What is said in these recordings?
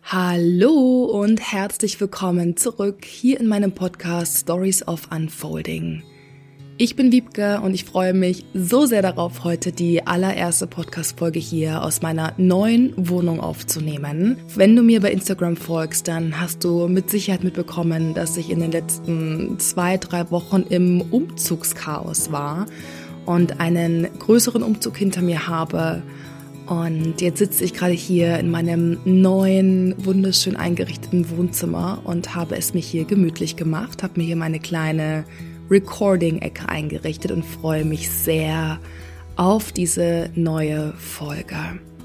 Hallo und herzlich willkommen zurück hier in meinem Podcast Stories of Unfolding. Ich bin Wiebke und ich freue mich so sehr darauf, heute die allererste Podcast-Folge hier aus meiner neuen Wohnung aufzunehmen. Wenn du mir bei Instagram folgst, dann hast du mit Sicherheit mitbekommen, dass ich in den letzten 2-3 Wochen im Umzugschaos war und einen größeren Umzug hinter mir habe. Und jetzt sitze ich gerade hier in meinem neuen, wunderschön eingerichteten Wohnzimmer und habe es mir hier gemütlich gemacht, habe mir hier meine kleine Recording-Ecke eingerichtet und freue mich sehr auf diese neue Folge.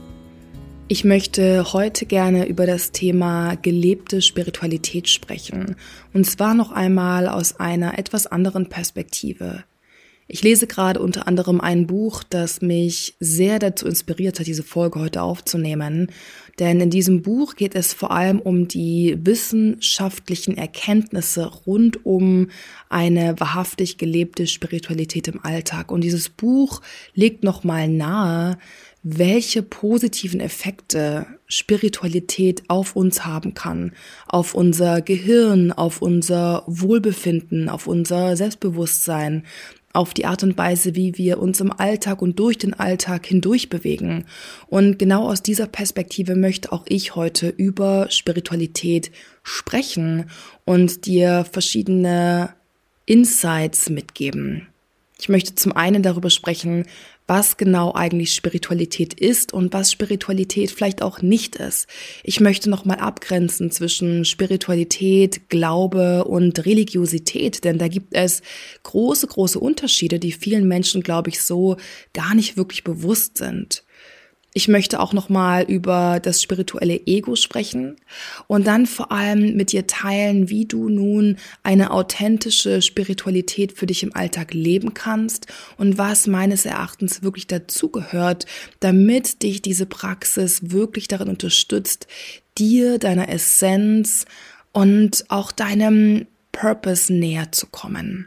Ich möchte heute gerne über das Thema gelebte Spiritualität sprechen, und zwar noch einmal aus einer etwas anderen Perspektive. Ich lese gerade unter anderem ein Buch, das mich sehr dazu inspiriert hat, diese Folge heute aufzunehmen. Denn in diesem Buch geht es vor allem um die wissenschaftlichen Erkenntnisse rund um eine wahrhaftig gelebte Spiritualität im Alltag. Und dieses Buch legt nochmal nahe, welche positiven Effekte Spiritualität auf uns haben kann, auf unser Gehirn, auf unser Wohlbefinden, auf unser Selbstbewusstsein, auf die Art und Weise, wie wir uns im Alltag und durch den Alltag hindurch bewegen. Und genau aus dieser Perspektive möchte auch ich heute über Spiritualität sprechen und dir verschiedene Insights mitgeben. Ich möchte zum einen darüber sprechen, was genau eigentlich Spiritualität ist und was Spiritualität vielleicht auch nicht ist. Ich möchte nochmal abgrenzen zwischen Spiritualität, Glaube und Religiosität, denn da gibt es große, große Unterschiede, die vielen Menschen, glaube ich, so gar nicht wirklich bewusst sind. Ich möchte auch nochmal über das spirituelle Ego sprechen und dann vor allem mit dir teilen, wie du nun eine authentische Spiritualität für dich im Alltag leben kannst und was meines Erachtens wirklich dazugehört, damit dich diese Praxis wirklich darin unterstützt, dir, deiner Essenz und auch deinem Purpose näher zu kommen.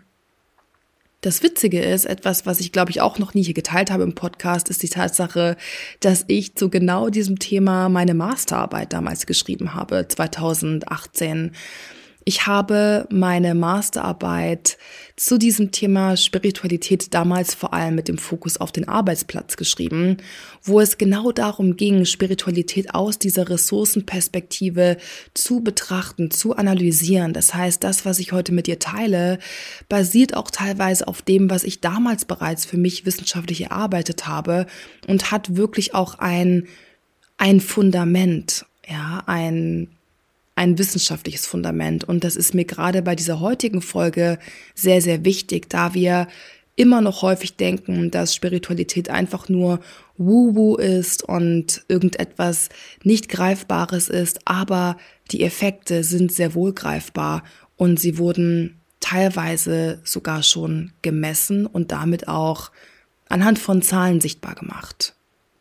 Das Witzige ist, etwas, was ich glaube ich auch noch nie hier geteilt habe im Podcast, ist die Tatsache, dass ich zu genau diesem Thema meine Masterarbeit damals geschrieben habe, 2018. Ich habe meine Masterarbeit zu diesem Thema Spiritualität damals vor allem mit dem Fokus auf den Arbeitsplatz geschrieben, wo es genau darum ging, Spiritualität aus dieser Ressourcenperspektive zu betrachten, zu analysieren. Das heißt, das, was ich heute mit dir teile, basiert auch teilweise auf dem, was ich damals bereits für mich wissenschaftlich erarbeitet habe und hat wirklich auch ein Fundament, ja, ein wissenschaftliches Fundament. Und das ist mir gerade bei dieser heutigen Folge sehr, sehr wichtig, da wir immer noch häufig denken, dass Spiritualität einfach nur Woo-Woo ist und irgendetwas nicht Greifbares ist, aber die Effekte sind sehr wohl greifbar und sie wurden teilweise sogar schon gemessen und damit auch anhand von Zahlen sichtbar gemacht.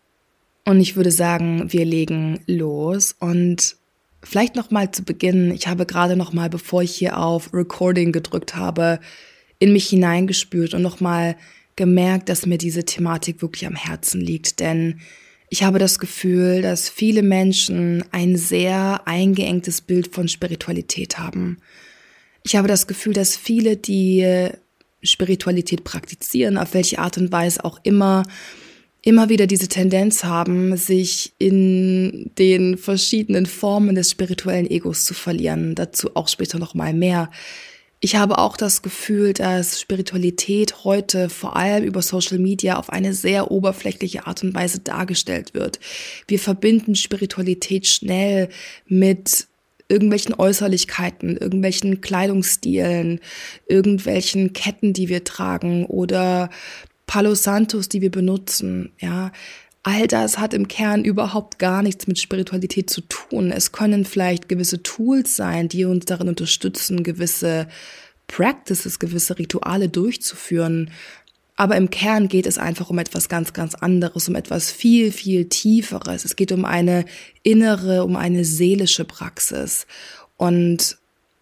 Und ich würde sagen, wir legen los und vielleicht nochmal zu Beginn, ich habe gerade nochmal, bevor ich hier auf Recording gedrückt habe, in mich hineingespürt und nochmal gemerkt, dass mir diese Thematik wirklich am Herzen liegt. Denn ich habe das Gefühl, dass viele Menschen ein sehr eingeengtes Bild von Spiritualität haben. Ich habe das Gefühl, dass viele, die Spiritualität praktizieren, auf welche Art und Weise auch immer wieder diese Tendenz haben, sich in den verschiedenen Formen des spirituellen Egos zu verlieren. Dazu auch später noch mal mehr. Ich habe auch das Gefühl, dass Spiritualität heute vor allem über Social Media auf eine sehr oberflächliche Art und Weise dargestellt wird. Wir verbinden Spiritualität schnell mit irgendwelchen Äußerlichkeiten, irgendwelchen Kleidungsstilen, irgendwelchen Ketten, die wir tragen oder Palo Santos, die wir benutzen, ja, all das hat im Kern überhaupt gar nichts mit Spiritualität zu tun. Es können vielleicht gewisse Tools sein, die uns darin unterstützen, gewisse Practices, gewisse Rituale durchzuführen. Aber im Kern geht es einfach um etwas ganz, ganz anderes, um etwas viel, viel Tieferes. Es geht um eine innere, um eine seelische Praxis. Und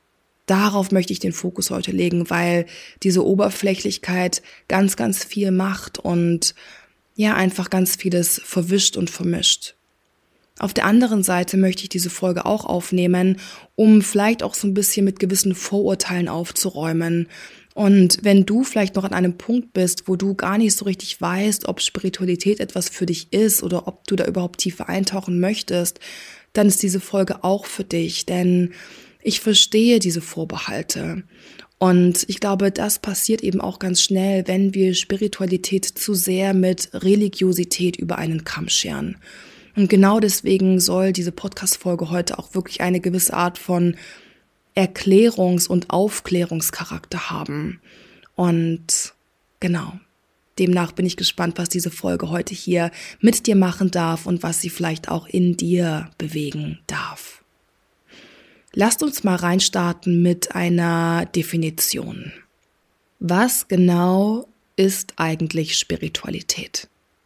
darauf möchte ich den Fokus heute legen, weil diese Oberflächlichkeit ganz, ganz viel macht und ja, einfach ganz vieles verwischt und vermischt. Auf der anderen Seite möchte ich diese Folge auch aufnehmen, um vielleicht auch so ein bisschen mit gewissen Vorurteilen aufzuräumen. Und wenn du vielleicht noch an einem Punkt bist, wo du gar nicht so richtig weißt, ob Spiritualität etwas für dich ist oder ob du da überhaupt tiefer eintauchen möchtest, dann ist diese Folge auch für dich, denn ich verstehe diese Vorbehalte. Und ich glaube, das passiert eben auch ganz schnell, wenn wir Spiritualität zu sehr mit Religiosität über einen Kamm scheren. Und genau deswegen soll diese Podcast-Folge heute auch wirklich eine gewisse Art von Erklärungs- und Aufklärungscharakter haben. Und genau, demnach bin ich gespannt, was diese Folge heute hier mit dir machen darf und was sie vielleicht auch in dir bewegen darf. Lasst uns mal reinstarten mit einer Definition. Was genau ist eigentlich Spiritualität?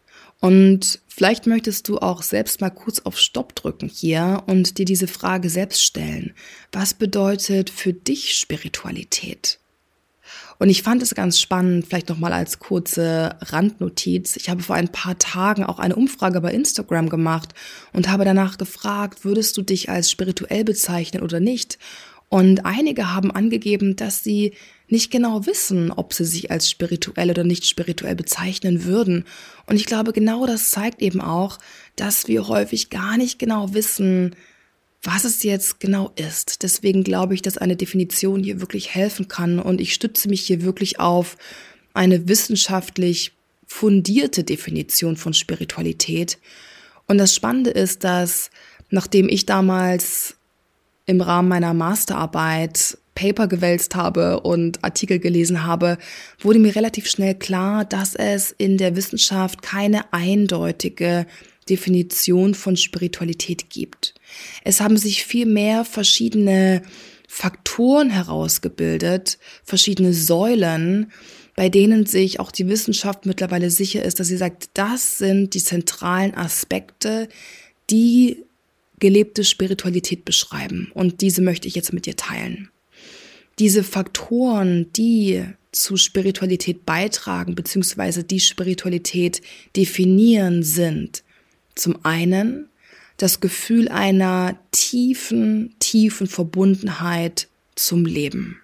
Und vielleicht möchtest du auch selbst mal kurz auf Stopp drücken hier und dir diese Frage selbst stellen. Was bedeutet für dich Spiritualität? Und ich fand es ganz spannend, vielleicht nochmal als kurze Randnotiz. Ich habe vor ein paar Tagen auch eine Umfrage bei Instagram gemacht und habe danach gefragt, würdest du dich als spirituell bezeichnen oder nicht? Und einige haben angegeben, dass sie nicht genau wissen, ob sie sich als spirituell oder nicht spirituell bezeichnen würden. Und ich glaube, genau das zeigt eben auch, dass wir häufig gar nicht genau wissen, was es jetzt genau ist. Deswegen glaube ich, dass eine Definition hier wirklich helfen kann und ich stütze mich hier wirklich auf eine wissenschaftlich fundierte Definition von Spiritualität. Und das Spannende ist, dass nachdem ich damals im Rahmen meiner Masterarbeit Paper gewälzt habe und Artikel gelesen habe, wurde mir relativ schnell klar, dass es in der Wissenschaft keine eindeutige Definition von Spiritualität gibt. Es haben sich viel mehr verschiedene Faktoren herausgebildet, verschiedene Säulen, bei denen sich auch die Wissenschaft mittlerweile sicher ist, dass sie sagt, das sind die zentralen Aspekte, die gelebte Spiritualität beschreiben. Und diese möchte ich jetzt mit dir teilen. Diese Faktoren, die zu Spiritualität beitragen, beziehungsweise die Spiritualität definieren, sind zum einen das Gefühl einer tiefen Verbundenheit zum Leben.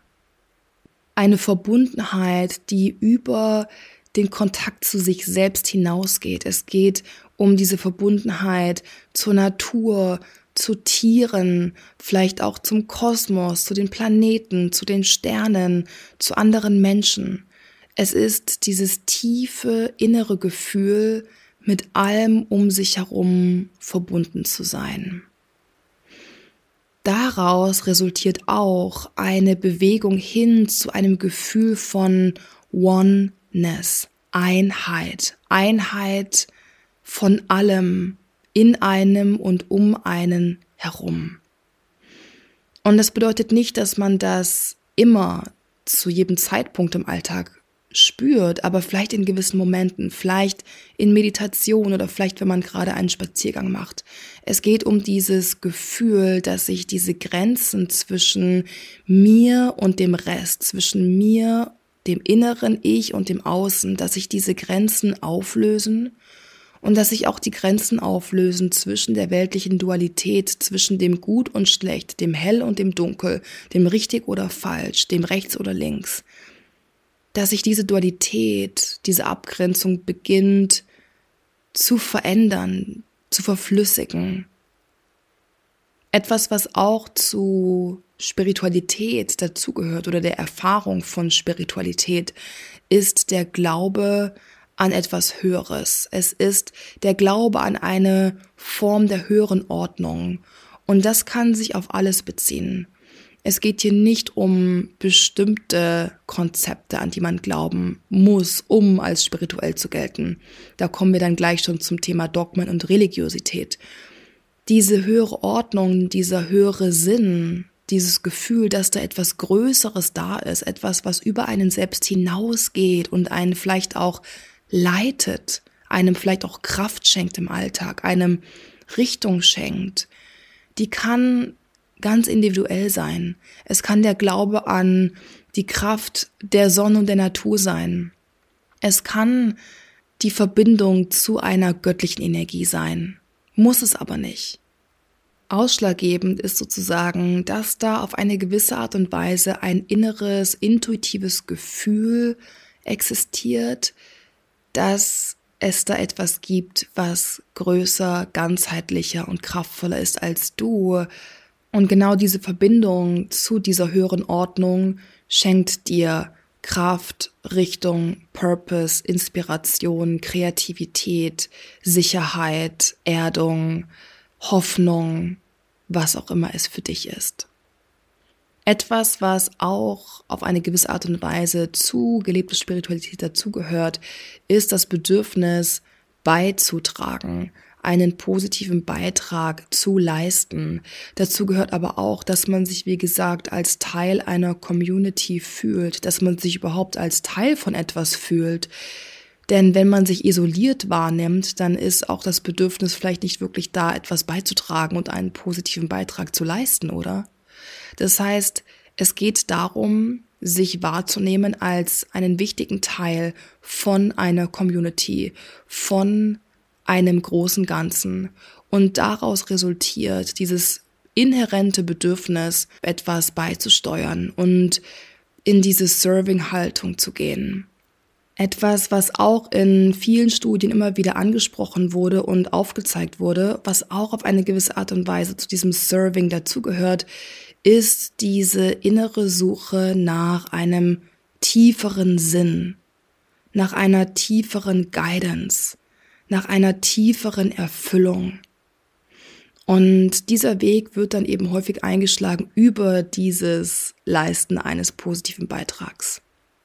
Eine Verbundenheit, die über den Kontakt zu sich selbst hinausgeht. Es geht um diese Verbundenheit zur Natur, zu Tieren, vielleicht auch zum Kosmos, zu den Planeten, zu den Sternen, zu anderen Menschen. Es ist dieses tiefe innere Gefühl, mit allem um sich herum verbunden zu sein. Daraus resultiert auch eine Bewegung hin zu einem Gefühl von Oneness, Einheit von allem in einem und um einen herum. Und das bedeutet nicht, dass man das immer zu jedem Zeitpunkt im Alltag spürt, aber vielleicht in gewissen Momenten, vielleicht in Meditation oder vielleicht, wenn man gerade einen Spaziergang macht. Es geht um dieses Gefühl, dass sich diese Grenzen zwischen mir und dem Rest, zwischen mir, dem inneren Ich und dem Außen, dass sich diese Grenzen auflösen und dass sich auch die Grenzen auflösen zwischen der weltlichen Dualität, zwischen dem Gut und Schlecht, dem Hell und dem Dunkel, dem Richtig oder Falsch, dem Rechts oder Links. Dass sich diese Dualität, diese Abgrenzung beginnt zu verändern, zu verflüssigen. Etwas, was auch zu Spiritualität dazugehört oder der Erfahrung von Spiritualität, ist der Glaube an etwas Höheres. Es ist der Glaube an eine Form der höheren Ordnung. Und das kann sich auf alles beziehen. Es geht hier nicht um bestimmte Konzepte, an die man glauben muss, um als spirituell zu gelten. Da kommen wir dann gleich schon zum Thema Dogmen und Religiosität. Diese höhere Ordnung, dieser höhere Sinn, dieses Gefühl, dass da etwas Größeres da ist, etwas, was über einen selbst hinausgeht und einen vielleicht auch leitet, einem vielleicht auch Kraft schenkt im Alltag, einem Richtung schenkt, die kann ganz individuell sein. Es kann der Glaube an die Kraft der Sonne und der Natur sein. Es kann die Verbindung zu einer göttlichen Energie sein. muss es aber nicht. Ausschlaggebend ist sozusagen, dass da auf eine gewisse Art und Weise ein inneres, intuitives Gefühl existiert, dass es da etwas gibt, was größer, ganzheitlicher und kraftvoller ist als du. Und genau diese Verbindung zu dieser höheren Ordnung schenkt dir Kraft, Richtung, Purpose, Inspiration, Kreativität, Sicherheit, Erdung, Hoffnung, was auch immer es für dich ist. Etwas, was auch auf eine gewisse Art und Weise zu gelebter Spiritualität dazugehört, ist das Bedürfnis beizutragen, einen positiven Beitrag zu leisten. Dazu gehört aber auch, dass man sich, wie gesagt, als Teil einer Community fühlt, dass man sich überhaupt als Teil von etwas fühlt. Denn wenn man sich isoliert wahrnimmt, dann ist auch das Bedürfnis vielleicht nicht wirklich da, etwas beizutragen und einen positiven Beitrag zu leisten, oder? Das heißt, es geht darum, sich wahrzunehmen als einen wichtigen Teil von einer Community, von einem großen Ganzen. Und daraus resultiert dieses inhärente Bedürfnis, etwas beizusteuern und in diese Serving-Haltung zu gehen. Etwas, was auch in vielen Studien immer wieder angesprochen wurde und aufgezeigt wurde, was auch auf eine gewisse Art und Weise zu diesem Serving dazugehört, ist diese innere Suche nach einem tieferen Sinn, nach einer tieferen Guidance, nach einer tieferen Erfüllung. Und dieser Weg wird dann eben häufig eingeschlagen über dieses Leisten eines positiven Beitrags.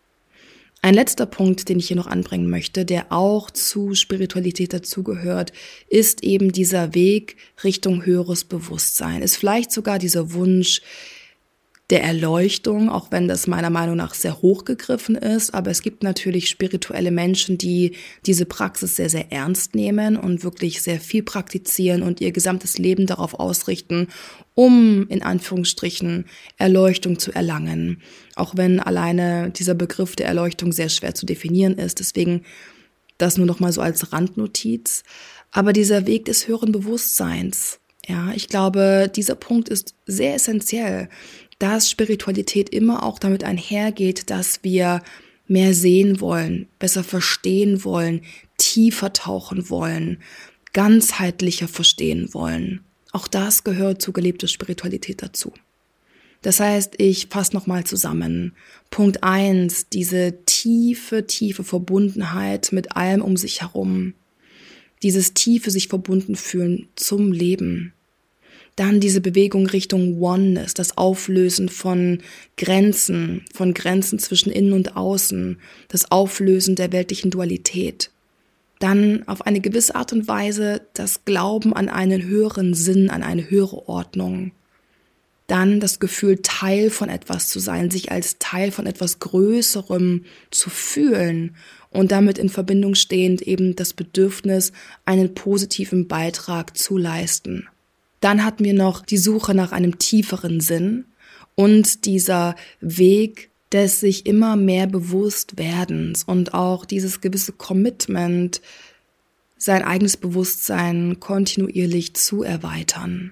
Ein letzter Punkt, den ich hier noch anbringen möchte, der auch zu Spiritualität dazugehört, ist eben dieser Weg Richtung höheres Bewusstsein. Ist vielleicht sogar dieser Wunsch der Erleuchtung, auch wenn das meiner Meinung nach sehr hochgegriffen ist. Aber es gibt natürlich spirituelle Menschen, die diese Praxis sehr, sehr ernst nehmen und wirklich sehr viel praktizieren und ihr gesamtes Leben darauf ausrichten, um in Anführungsstrichen Erleuchtung zu erlangen. Auch wenn alleine dieser Begriff der Erleuchtung sehr schwer zu definieren ist. Deswegen das nur noch mal so als Randnotiz. Aber dieser Weg des höheren Bewusstseins, ja, ich glaube, dieser Punkt ist sehr essentiell, dass Spiritualität immer auch damit einhergeht, dass wir mehr sehen wollen, besser verstehen wollen, tiefer tauchen wollen, ganzheitlicher verstehen wollen. Auch das gehört zu gelebter Spiritualität dazu. Das heißt, ich fasse nochmal zusammen. Punkt 1, diese tiefe Verbundenheit mit allem um sich herum. Dieses tiefe sich verbunden fühlen zum Leben. Dann diese Bewegung Richtung Oneness, das Auflösen von Grenzen zwischen Innen und Außen, das Auflösen der weltlichen Dualität. Dann auf eine gewisse Art und Weise das Glauben an einen höheren Sinn, an eine höhere Ordnung. Dann das Gefühl, Teil von etwas zu sein, sich als Teil von etwas Größerem zu fühlen und damit in Verbindung stehend eben das Bedürfnis, einen positiven Beitrag zu leisten. Dann hatten wir noch die Suche nach einem tieferen Sinn und dieser Weg des sich immer mehr Bewusstwerdens und auch dieses gewisse Commitment, sein eigenes Bewusstsein kontinuierlich zu erweitern.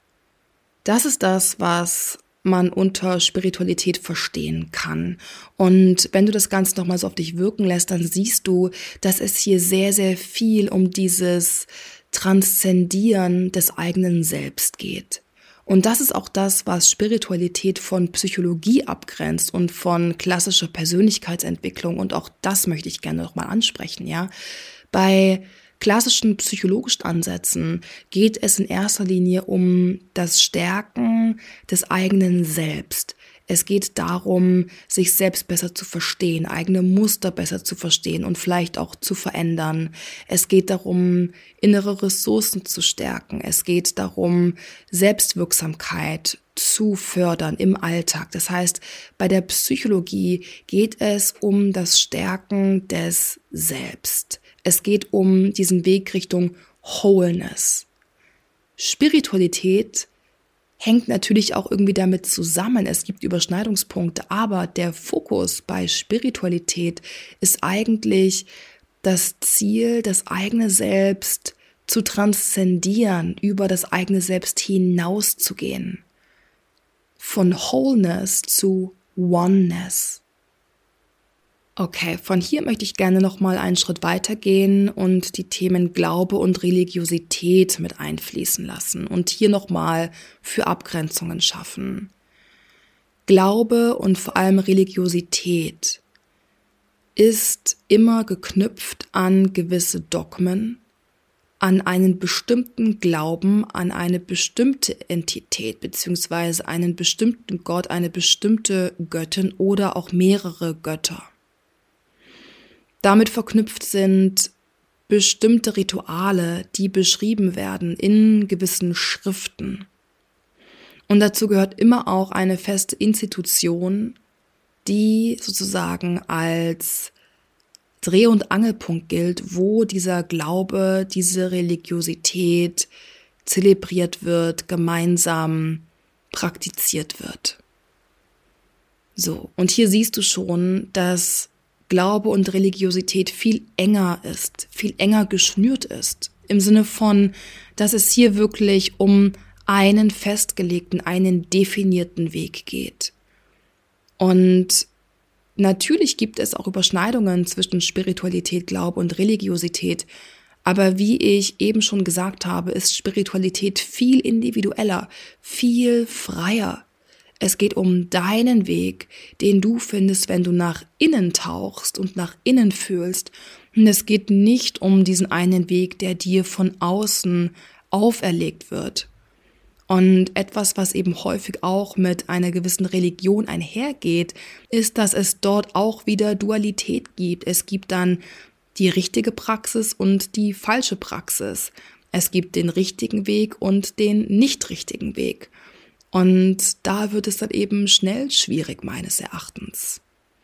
Das ist das, was man unter Spiritualität verstehen kann. Und wenn du das Ganze nochmal so auf dich wirken lässt, dann siehst du, dass es hier sehr, sehr viel um dieses Transzendieren des eigenen Selbst geht. Und das ist auch das, was Spiritualität von Psychologie abgrenzt und von klassischer Persönlichkeitsentwicklung. Und auch das möchte ich gerne nochmal ansprechen, ja. Bei klassischen psychologischen Ansätzen geht es in erster Linie um das Stärken des eigenen Selbst. Es geht darum, sich selbst besser zu verstehen, eigene Muster besser zu verstehen und vielleicht auch zu verändern. Es geht darum, innere Ressourcen zu stärken. Es geht darum, Selbstwirksamkeit zu fördern im Alltag. Das heißt, bei der Psychologie geht es um das Stärken des Selbst. Es geht um diesen Weg Richtung Wholeness. Spiritualität hängt natürlich auch irgendwie damit zusammen. Es gibt Überschneidungspunkte, aber der Fokus bei Spiritualität ist eigentlich das Ziel, das eigene Selbst zu transzendieren, über das eigene Selbst hinauszugehen. Von Wholeness zu Oneness. Okay, von hier möchte ich gerne nochmal einen Schritt weitergehen und die Themen Glaube und Religiosität mit einfließen lassen und hier nochmal für Abgrenzungen schaffen. Glaube und vor allem Religiosität ist immer geknüpft an gewisse Dogmen, an einen bestimmten Glauben, an eine bestimmte Entität beziehungsweise einen bestimmten Gott, eine bestimmte Göttin oder auch mehrere Götter. Damit verknüpft sind bestimmte Rituale, die beschrieben werden in gewissen Schriften. Und dazu gehört immer auch eine feste Institution, die sozusagen als Dreh- und Angelpunkt gilt, wo dieser Glaube, diese Religiosität zelebriert wird, gemeinsam praktiziert wird. So, und hier siehst du schon, dass Glaube und Religiosität viel enger ist, viel enger geschnürt ist. Im Sinne von, dass es hier wirklich um einen festgelegten, einen definierten Weg geht. Und natürlich gibt es auch Überschneidungen zwischen Spiritualität, Glaube und Religiosität. Aber wie ich eben schon gesagt habe, ist Spiritualität viel individueller, viel freier. Es geht um deinen Weg, den du findest, wenn du nach innen tauchst und nach innen fühlst. Und es geht nicht um diesen einen Weg, der dir von außen auferlegt wird. Und etwas, was eben häufig auch mit einer gewissen Religion einhergeht, ist, dass es dort auch wieder Dualität gibt. Es gibt dann die richtige Praxis und die falsche Praxis. Es gibt den richtigen Weg und den nicht richtigen Weg. Und da wird es dann eben schnell schwierig, meines Erachtens.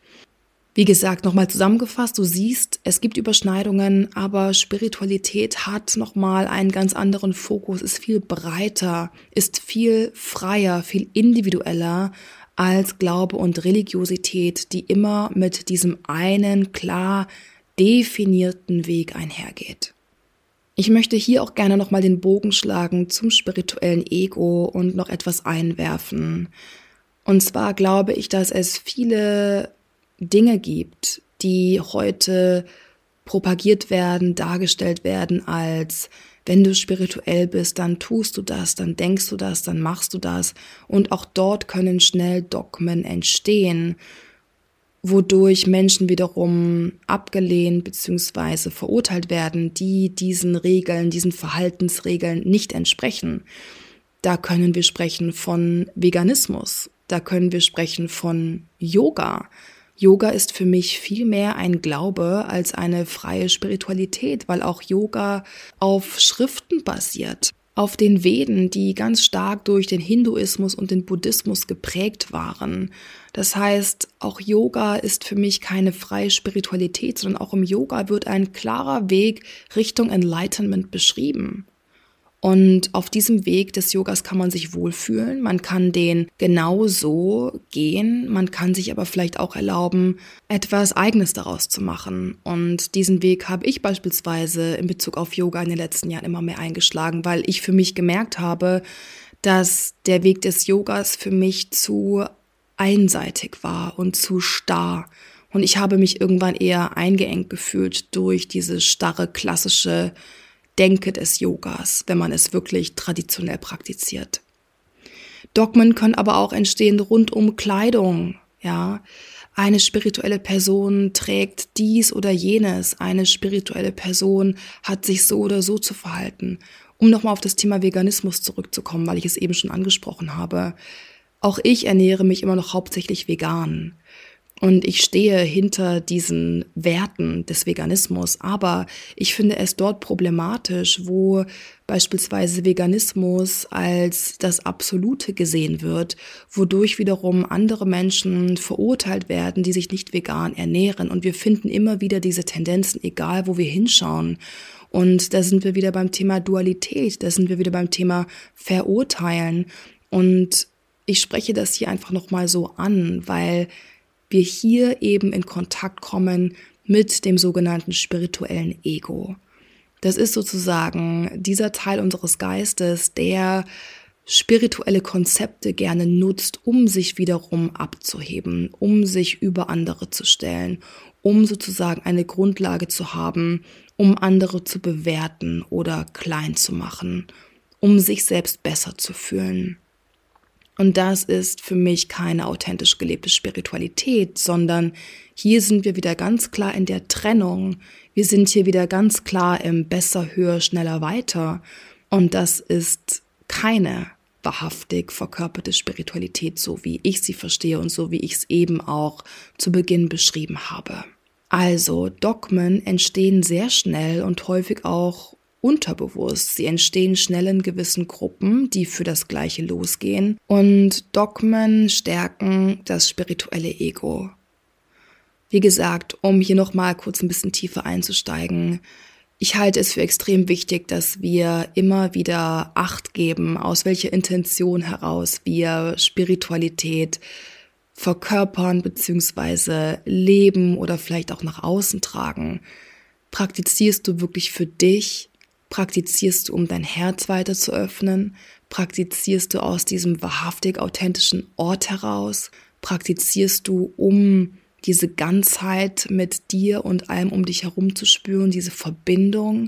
Wie gesagt, nochmal zusammengefasst, du siehst, es gibt Überschneidungen, aber Spiritualität hat nochmal einen ganz anderen Fokus, ist viel breiter, ist viel freier, viel individueller als Glaube und Religiosität, die immer mit diesem einen klar definierten Weg einhergeht. Ich möchte hier auch gerne nochmal den Bogen schlagen zum spirituellen Ego und noch etwas einwerfen. Und zwar glaube ich, dass es viele Dinge gibt, die heute propagiert werden, dargestellt werden als, wenn du spirituell bist, dann tust du das, dann denkst du das, dann machst du das. Und auch dort können schnell Dogmen entstehen, wodurch Menschen wiederum abgelehnt bzw. verurteilt werden, die diesen Regeln, diesen Verhaltensregeln nicht entsprechen. Da können wir sprechen von Veganismus, da können wir sprechen von Yoga. Yoga ist für mich viel mehr ein Glaube als eine freie Spiritualität, weil auch Yoga auf Schriften basiert, auf den Veden, die ganz stark durch den Hinduismus und den Buddhismus geprägt waren. Das heißt, auch Yoga ist für mich keine freie Spiritualität, sondern auch im Yoga wird ein klarer Weg Richtung Enlightenment beschrieben. Und auf diesem Weg des Yogas kann man sich wohlfühlen, man kann den genauso gehen, man kann sich aber vielleicht auch erlauben, etwas Eigenes daraus zu machen. Und diesen Weg habe ich beispielsweise in Bezug auf Yoga in den letzten Jahren immer mehr eingeschlagen, weil ich für mich gemerkt habe, dass der Weg des Yogas für mich zu einseitig war und zu starr. Und ich habe mich irgendwann eher eingeengt gefühlt durch diese starre, klassische Denke des Yogas, wenn man es wirklich traditionell praktiziert. Dogmen können aber auch entstehen rund um Kleidung, ja. Eine spirituelle Person trägt dies oder jenes, eine spirituelle Person hat sich so oder so zu verhalten. Um nochmal auf das Thema Veganismus zurückzukommen, weil ich es eben schon angesprochen habe. Auch ich ernähre mich immer noch hauptsächlich vegan. Und ich stehe hinter diesen Werten des Veganismus, aber ich finde es dort problematisch, wo beispielsweise Veganismus als das Absolute gesehen wird, wodurch wiederum andere Menschen verurteilt werden, die sich nicht vegan ernähren. Und wir finden immer wieder diese Tendenzen, egal wo wir hinschauen. Und da sind wir wieder beim Thema Dualität, da sind wir wieder beim Thema Verurteilen. Und ich spreche das hier einfach nochmal so an, weil wir hier eben in Kontakt kommen mit dem sogenannten spirituellen Ego. Das ist sozusagen dieser Teil unseres Geistes, der spirituelle Konzepte gerne nutzt, um sich wiederum abzuheben, um sich über andere zu stellen, um sozusagen eine Grundlage zu haben, um andere zu bewerten oder klein zu machen, um sich selbst besser zu fühlen. Und das ist für mich keine authentisch gelebte Spiritualität, sondern hier sind wir wieder ganz klar in der Trennung. Wir sind hier wieder ganz klar im besser, höher, schneller, weiter. Und das ist keine wahrhaftig verkörperte Spiritualität, so wie ich sie verstehe und so wie ich es eben auch zu Beginn beschrieben habe. Also Dogmen entstehen sehr schnell und häufig auch unterbewusst. Sie entstehen schnell in gewissen Gruppen, die für das Gleiche losgehen. Und Dogmen stärken das spirituelle Ego. Wie gesagt, um hier nochmal kurz ein bisschen tiefer einzusteigen, ich halte es für extrem wichtig, dass wir immer wieder Acht geben, aus welcher Intention heraus wir Spiritualität verkörpern bzw. leben oder vielleicht auch nach außen tragen. Praktizierst du wirklich für dich? Praktizierst du, um dein Herz weiter zu öffnen? Praktizierst du aus diesem wahrhaftig authentischen Ort heraus? Praktizierst du, um diese Ganzheit mit dir und allem um dich herum zu spüren, diese Verbindung?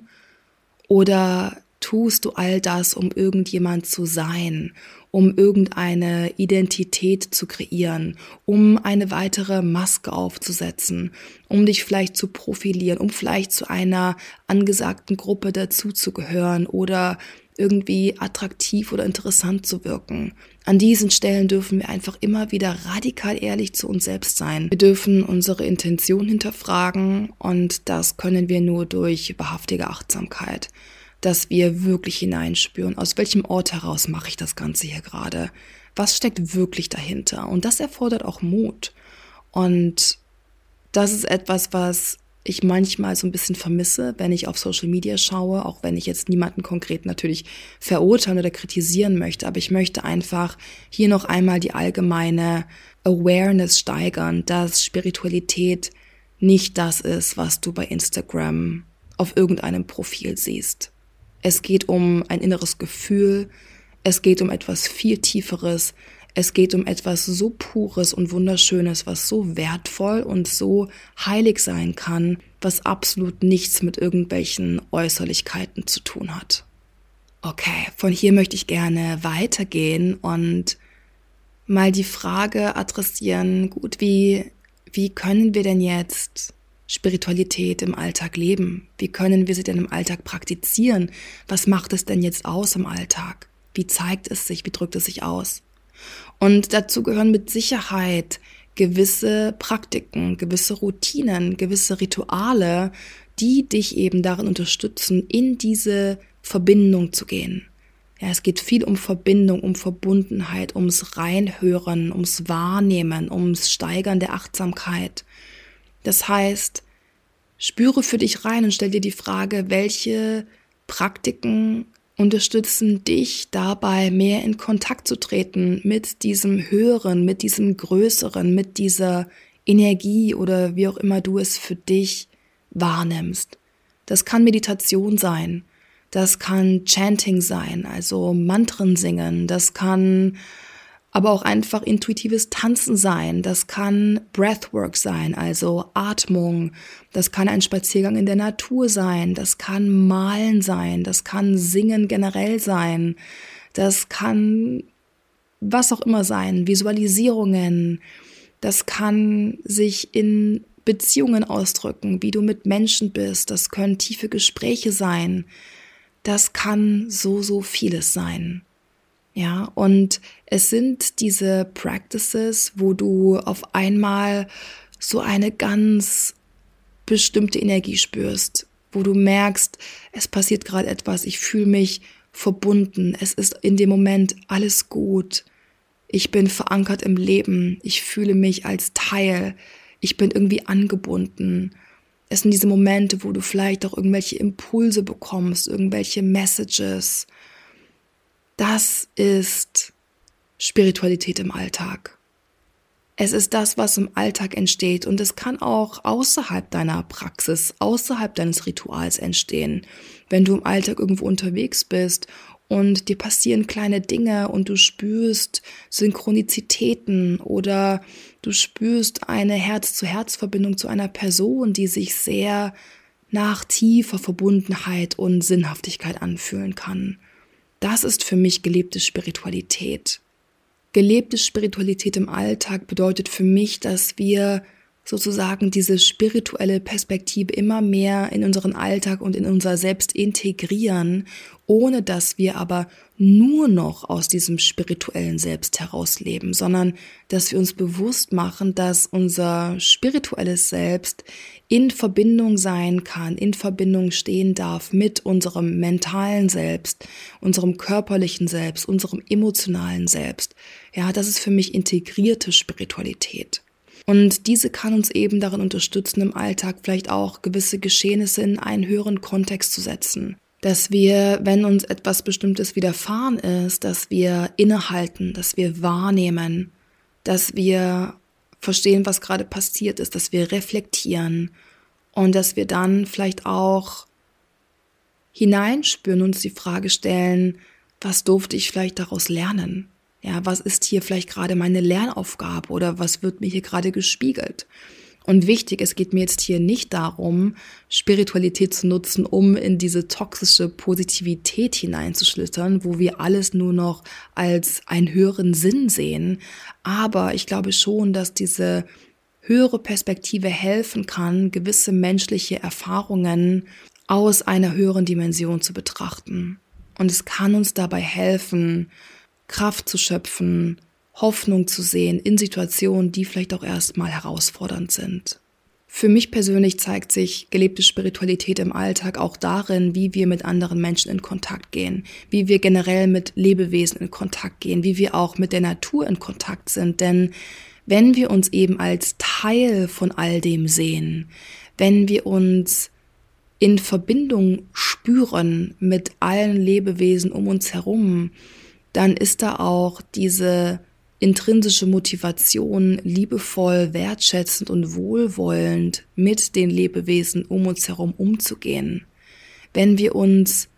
Oder tust du all das, um irgendjemand zu sein, um irgendeine Identität zu kreieren, um eine weitere Maske aufzusetzen, um dich vielleicht zu profilieren, um vielleicht zu einer angesagten Gruppe dazuzugehören oder irgendwie attraktiv oder interessant zu wirken. An diesen Stellen dürfen wir einfach immer wieder radikal ehrlich zu uns selbst sein. Wir dürfen unsere Intention hinterfragen und das können wir nur durch wahrhaftige Achtsamkeit, dass wir wirklich hineinspüren, aus welchem Ort heraus mache ich das Ganze hier gerade? Was steckt wirklich dahinter? Und das erfordert auch Mut. Und das ist etwas, was ich manchmal so ein bisschen vermisse, wenn ich auf Social Media schaue, auch wenn ich jetzt niemanden konkret natürlich verurteilen oder kritisieren möchte, aber ich möchte einfach hier noch einmal die allgemeine Awareness steigern, dass Spiritualität nicht das ist, was du bei Instagram auf irgendeinem Profil siehst. Es geht um ein inneres Gefühl, es geht um etwas viel Tieferes, es geht um etwas so Pures und Wunderschönes, was so wertvoll und so heilig sein kann, was absolut nichts mit irgendwelchen Äußerlichkeiten zu tun hat. Okay, von hier möchte ich gerne weitergehen und mal die Frage adressieren, gut, wie können wir denn jetzt Spiritualität im Alltag leben? Wie können wir sie denn im Alltag praktizieren? Was macht es denn jetzt aus im Alltag? Wie zeigt es sich? Wie drückt es sich aus? Und dazu gehören mit Sicherheit gewisse Praktiken, gewisse Routinen, gewisse Rituale, die dich eben darin unterstützen, in diese Verbindung zu gehen. Ja, es geht viel um Verbindung, um Verbundenheit, ums Reinhören, ums Wahrnehmen, ums Steigern der Achtsamkeit. Das heißt, spüre für dich rein und stell dir die Frage, welche Praktiken unterstützen dich dabei, mehr in Kontakt zu treten mit diesem Höheren, mit diesem Größeren, mit dieser Energie oder wie auch immer du es für dich wahrnimmst. Das kann Meditation sein, das kann Chanting sein, also Mantren singen, das kann aber auch einfach intuitives Tanzen sein, das kann Breathwork sein, also Atmung, das kann ein Spaziergang in der Natur sein, das kann Malen sein, das kann Singen generell sein, das kann was auch immer sein, Visualisierungen, das kann sich in Beziehungen ausdrücken, wie du mit Menschen bist, das können tiefe Gespräche sein, das kann so vieles sein. Ja, und es sind diese Practices, wo du auf einmal so eine ganz bestimmte Energie spürst, wo du merkst, es passiert gerade etwas, ich fühle mich verbunden, es ist in dem Moment alles gut, ich bin verankert im Leben, ich fühle mich als Teil, ich bin irgendwie angebunden. Es sind diese Momente, wo du vielleicht auch irgendwelche Impulse bekommst, irgendwelche Messages. Das ist Spiritualität im Alltag. Es ist das, was im Alltag entsteht und es kann auch außerhalb deiner Praxis, außerhalb deines Rituals entstehen. Wenn du im Alltag irgendwo unterwegs bist und dir passieren kleine Dinge und du spürst Synchronizitäten oder du spürst eine Herz-zu-Herz-Verbindung zu einer Person, die sich sehr nach tiefer Verbundenheit und Sinnhaftigkeit anfühlen kann. Das ist für mich gelebte Spiritualität. Gelebte Spiritualität im Alltag bedeutet für mich, dass wir sozusagen diese spirituelle Perspektive immer mehr in unseren Alltag und in unser Selbst integrieren, ohne dass wir aber nur noch aus diesem spirituellen Selbst herausleben, sondern dass wir uns bewusst machen, dass unser spirituelles Selbst in Verbindung sein kann, in Verbindung stehen darf mit unserem mentalen Selbst, unserem körperlichen Selbst, unserem emotionalen Selbst. Ja, das ist für mich integrierte Spiritualität. Und diese kann uns eben darin unterstützen, im Alltag vielleicht auch gewisse Geschehnisse in einen höheren Kontext zu setzen. Dass wir, wenn uns etwas Bestimmtes widerfahren ist, dass wir innehalten, dass wir wahrnehmen, dass wir verstehen, was gerade passiert ist, dass wir reflektieren und dass wir dann vielleicht auch hineinspüren und uns die Frage stellen, was durfte ich vielleicht daraus lernen? Ja, was ist hier vielleicht gerade meine Lernaufgabe oder was wird mir hier gerade gespiegelt? Und wichtig, es geht mir jetzt hier nicht darum, Spiritualität zu nutzen, um in diese toxische Positivität hineinzuschlittern, wo wir alles nur noch als einen höheren Sinn sehen. Aber ich glaube schon, dass diese höhere Perspektive helfen kann, gewisse menschliche Erfahrungen aus einer höheren Dimension zu betrachten. Und es kann uns dabei helfen, Kraft zu schöpfen, Hoffnung zu sehen in Situationen, die vielleicht auch erstmal herausfordernd sind. Für mich persönlich zeigt sich gelebte Spiritualität im Alltag auch darin, wie wir mit anderen Menschen in Kontakt gehen, wie wir generell mit Lebewesen in Kontakt gehen, wie wir auch mit der Natur in Kontakt sind. Denn wenn wir uns eben als Teil von all dem sehen, wenn wir uns in Verbindung spüren mit allen Lebewesen um uns herum, dann ist da auch diese intrinsische Motivation, liebevoll, wertschätzend und wohlwollend mit den Lebewesen um uns herum umzugehen. Wenn wir uns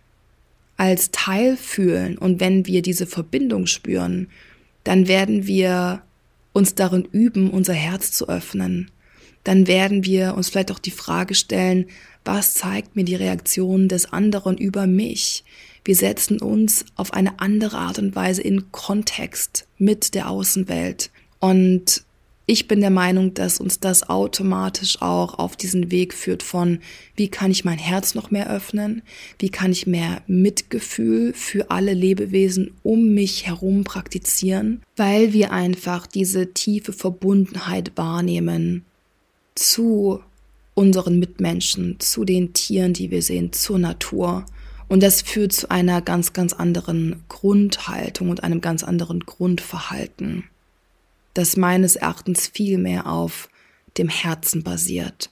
als Teil fühlen und wenn wir diese Verbindung spüren, dann werden wir uns darin üben, unser Herz zu öffnen. Dann werden wir uns vielleicht auch die Frage stellen, was zeigt mir die Reaktion des anderen über mich? Wir setzen uns auf eine andere Art und Weise in Kontext mit der Außenwelt. Und ich bin der Meinung, dass uns das automatisch auch auf diesen Weg führt von, wie kann ich mein Herz noch mehr öffnen? Wie kann ich mehr Mitgefühl für alle Lebewesen um mich herum praktizieren? Weil wir einfach diese tiefe Verbundenheit wahrnehmen zu unseren Mitmenschen, zu den Tieren, die wir sehen, zur Natur. Und das führt zu einer ganz, ganz anderen Grundhaltung und einem ganz anderen Grundverhalten, das meines Erachtens viel mehr auf dem Herzen basiert.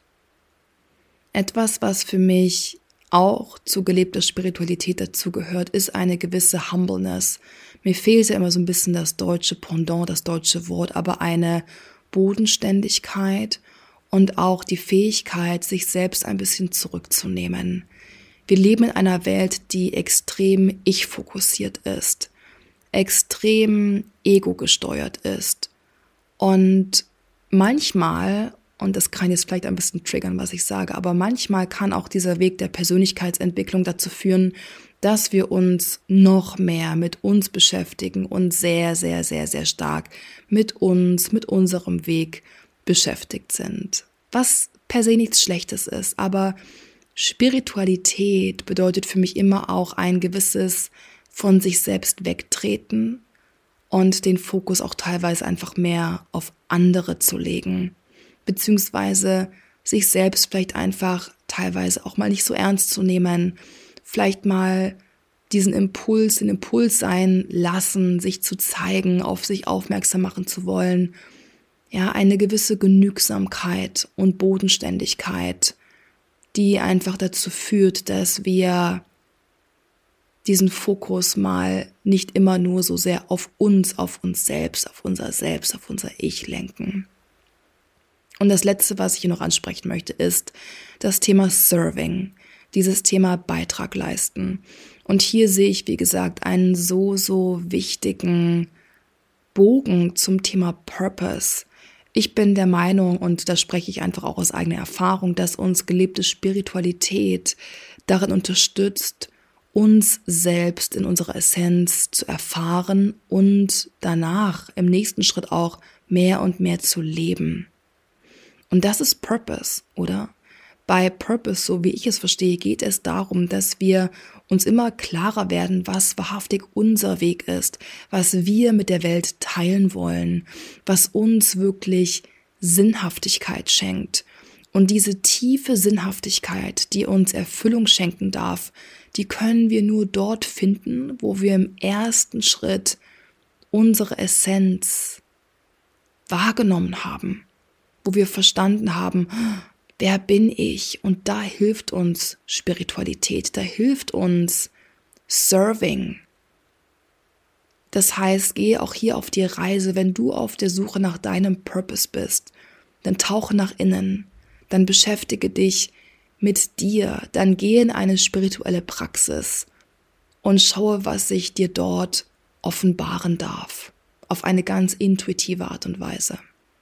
Etwas, was für mich auch zu gelebter Spiritualität dazugehört, ist eine gewisse Humbleness. Mir fehlt ja immer so ein bisschen das deutsche Pendant, das deutsche Wort, aber eine Bodenständigkeit und auch die Fähigkeit, sich selbst ein bisschen zurückzunehmen. Wir leben in einer Welt, die extrem ich-fokussiert ist, extrem ego-gesteuert ist. Und manchmal, und das kann jetzt vielleicht ein bisschen triggern, was ich sage, aber manchmal kann auch dieser Weg der Persönlichkeitsentwicklung dazu führen, dass wir uns noch mehr mit uns beschäftigen und sehr, sehr, sehr, sehr stark mit uns, mit unserem Weg beschäftigt sind. Was per se nichts Schlechtes ist, aber Spiritualität bedeutet für mich immer auch ein gewisses von sich selbst wegtreten und den Fokus auch teilweise einfach mehr auf andere zu legen, beziehungsweise sich selbst vielleicht einfach teilweise auch mal nicht so ernst zu nehmen, vielleicht mal den Impuls sein lassen, sich zu zeigen, auf sich aufmerksam machen zu wollen. Ja, eine gewisse Genügsamkeit und Bodenständigkeit, die einfach dazu führt, dass wir diesen Fokus mal nicht immer nur so sehr auf uns selbst, auf unser Ich lenken. Und das Letzte, was ich hier noch ansprechen möchte, ist das Thema Serving, dieses Thema Beitrag leisten. Und hier sehe ich, wie gesagt, einen so wichtigen Bogen zum Thema Purpose. Ich bin der Meinung, und da spreche ich einfach auch aus eigener Erfahrung, dass uns gelebte Spiritualität darin unterstützt, uns selbst in unserer Essenz zu erfahren und danach im nächsten Schritt auch mehr und mehr zu leben. Und das ist Purpose, oder? Bei Purpose, so wie ich es verstehe, geht es darum, dass wir uns immer klarer werden, was wahrhaftig unser Weg ist, was wir mit der Welt teilen wollen, was uns wirklich Sinnhaftigkeit schenkt. Und diese tiefe Sinnhaftigkeit, die uns Erfüllung schenken darf, die können wir nur dort finden, wo wir im ersten Schritt unsere Essenz wahrgenommen haben, wo wir verstanden haben, wer bin ich? Und da hilft uns Spiritualität, da hilft uns Serving. Das heißt, gehe auch hier auf die Reise, wenn du auf der Suche nach deinem Purpose bist, dann tauche nach innen, dann beschäftige dich mit dir, dann gehe in eine spirituelle Praxis und schaue, was sich dir dort offenbaren darf, auf eine ganz intuitive Art und Weise.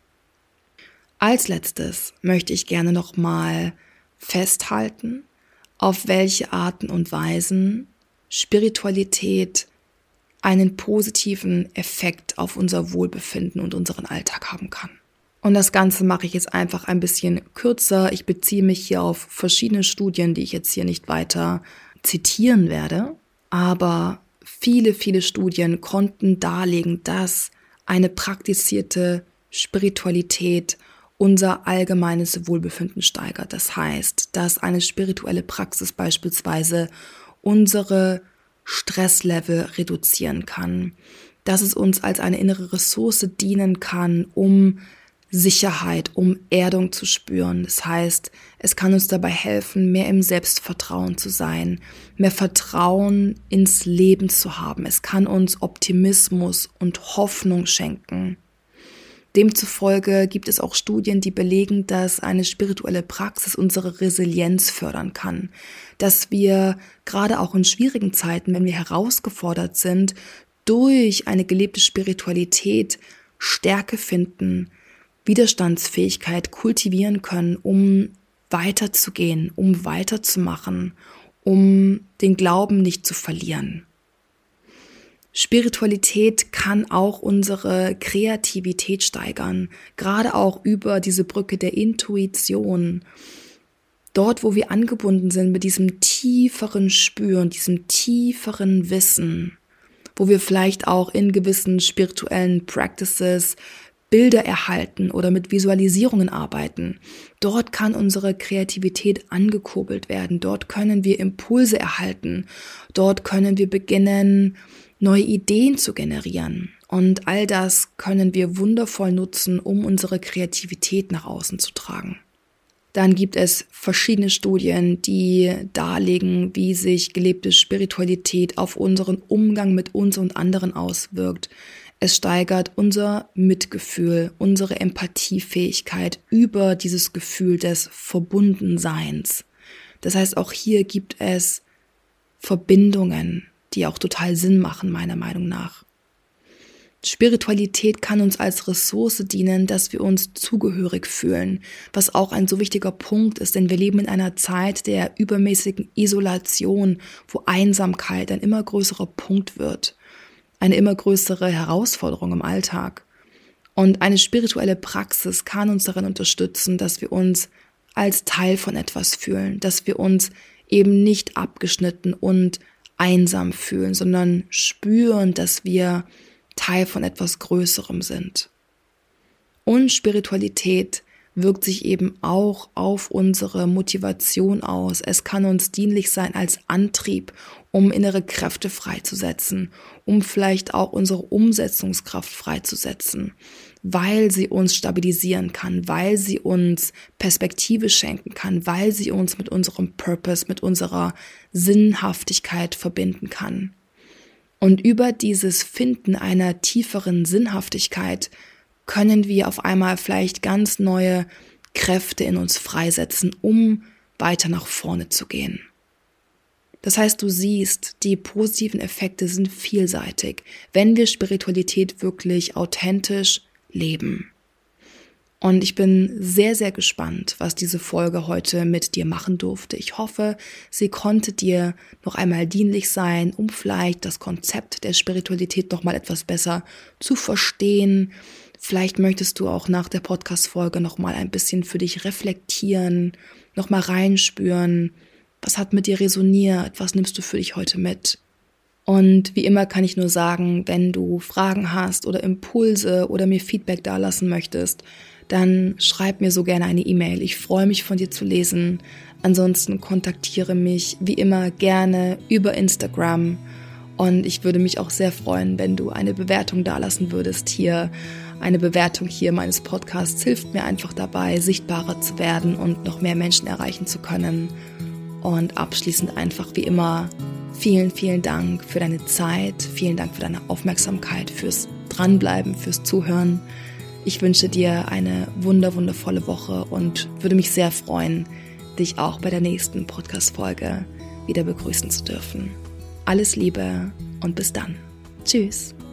Als letztes möchte ich gerne nochmal festhalten, auf welche Arten und Weisen Spiritualität einen positiven Effekt auf unser Wohlbefinden und unseren Alltag haben kann. Und das Ganze mache ich jetzt einfach ein bisschen kürzer. Ich beziehe mich hier auf verschiedene Studien, die ich jetzt hier nicht weiter zitieren werde. Aber viele Studien konnten darlegen, dass eine praktizierte Spiritualität unser allgemeines Wohlbefinden steigert. Das heißt, dass eine spirituelle Praxis beispielsweise unsere Stresslevel reduzieren kann, dass es uns als eine innere Ressource dienen kann, um Sicherheit, um Erdung zu spüren. Das heißt, es kann uns dabei helfen, mehr im Selbstvertrauen zu sein, mehr Vertrauen ins Leben zu haben. Es kann uns Optimismus und Hoffnung schenken. Demzufolge gibt es auch Studien, die belegen, dass eine spirituelle Praxis unsere Resilienz fördern kann, dass wir gerade auch in schwierigen Zeiten, wenn wir herausgefordert sind, durch eine gelebte Spiritualität Stärke finden, Widerstandsfähigkeit kultivieren können, um weiterzugehen, um weiterzumachen, um den Glauben nicht zu verlieren. Spiritualität kann auch unsere Kreativität steigern, gerade auch über diese Brücke der Intuition. Dort, wo wir angebunden sind mit diesem tieferen Spüren, diesem tieferen Wissen, wo wir vielleicht auch in gewissen spirituellen Practices Bilder erhalten oder mit Visualisierungen arbeiten. Dort kann unsere Kreativität angekurbelt werden. Dort können wir Impulse erhalten. Dort können wir beginnen, neue Ideen zu generieren. Und all das können wir wundervoll nutzen, um unsere Kreativität nach außen zu tragen. Dann gibt es verschiedene Studien, die darlegen, wie sich gelebte Spiritualität auf unseren Umgang mit uns und anderen auswirkt. Es steigert unser Mitgefühl, unsere Empathiefähigkeit über dieses Gefühl des Verbundenseins. Das heißt, auch hier gibt es Verbindungen, die auch total Sinn machen, meiner Meinung nach. Spiritualität kann uns als Ressource dienen, dass wir uns zugehörig fühlen, was auch ein so wichtiger Punkt ist, denn wir leben in einer Zeit der übermäßigen Isolation, wo Einsamkeit ein immer größerer Punkt wird, eine immer größere Herausforderung im Alltag. Und eine spirituelle Praxis kann uns darin unterstützen, dass wir uns als Teil von etwas fühlen, dass wir uns eben nicht abgeschnitten und einsam fühlen, sondern spüren, dass wir Teil von etwas Größerem sind. Und Spiritualität wirkt sich eben auch auf unsere Motivation aus. Es kann uns dienlich sein als Antrieb, um innere Kräfte freizusetzen, um vielleicht auch unsere Umsetzungskraft freizusetzen. weil sie uns stabilisieren kann, weil sie uns Perspektive schenken kann, weil sie uns mit unserem Purpose, mit unserer Sinnhaftigkeit verbinden kann. Und über dieses Finden einer tieferen Sinnhaftigkeit können wir auf einmal vielleicht ganz neue Kräfte in uns freisetzen, um weiter nach vorne zu gehen. Das heißt, du siehst, die positiven Effekte sind vielseitig, wenn wir Spiritualität wirklich authentisch leben. Und ich bin sehr, sehr gespannt, was diese Folge heute mit dir machen durfte. Ich hoffe, sie konnte dir noch einmal dienlich sein, um vielleicht das Konzept der Spiritualität noch mal etwas besser zu verstehen. Vielleicht möchtest du auch nach der Podcast-Folge noch mal ein bisschen für dich reflektieren, noch mal reinspüren. Was hat mit dir resoniert? Was nimmst du für dich heute mit? Und wie immer kann ich nur sagen, wenn du Fragen hast oder Impulse oder mir Feedback dalassen möchtest, dann schreib mir so gerne eine E-Mail. Ich freue mich, von dir zu lesen. Ansonsten kontaktiere mich wie immer gerne über Instagram. Und ich würde mich auch sehr freuen, wenn du eine Bewertung dalassen würdest hier. Eine Bewertung hier meines Podcasts hilft mir einfach dabei, sichtbarer zu werden und noch mehr Menschen erreichen zu können. Und abschließend einfach wie immer vielen, vielen Dank für deine Zeit, vielen Dank für deine Aufmerksamkeit, fürs Dranbleiben, fürs Zuhören. Ich wünsche dir eine wundervolle Woche und würde mich sehr freuen, dich auch bei der nächsten Podcast-Folge wieder begrüßen zu dürfen. Alles Liebe und bis dann. Tschüss.